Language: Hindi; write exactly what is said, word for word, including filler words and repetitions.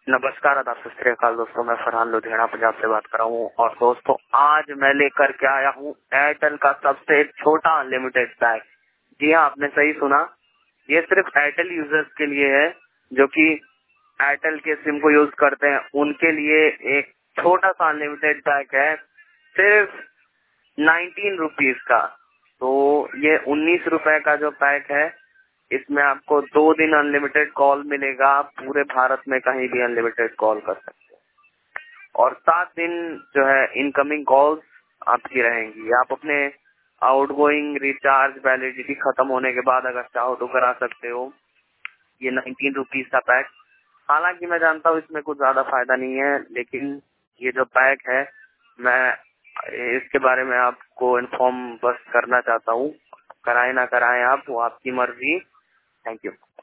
नमस्कार, आदाब, सत श्री अकाल दोस्तों। मैं फरहान लुधियाना पंजाब से बात कर रहा हूँ। और दोस्तों, आज मैं लेकर के आया हूँ एयरटेल का सबसे छोटा अनलिमिटेड पैक। जी हाँ, आपने सही सुना। ये सिर्फ एयरटेल यूजर्स के लिए है जो कि एयरटेल के सिम को यूज करते हैं। उनके लिए एक छोटा सा अनलिमिटेड पैक है, सिर्फ नाइनटीन रुपीज का। तो ये उन्नीस रुपए का जो पैक है, इसमें आपको दो दिन अनलिमिटेड कॉल मिलेगा। आप पूरे भारत में कहीं भी अनलिमिटेड कॉल कर सकते हैं और सात दिन जो है इनकमिंग कॉल्स आपकी रहेंगी। आप अपने आउटगोइंग रिचार्ज वैलिडिटी खत्म होने के बाद अगर चाहो तो करा सकते हो। ये नाइनटीन रुपीज का पैक, हालांकि मैं जानता हूँ इसमें कुछ ज्यादा फायदा नहीं है, लेकिन ये जो पैक है मैं इसके बारे में आपको इन्फॉर्म बस करना चाहता हूँ। कराए ना कराए आप, वो आपकी मर्जी। Thank you.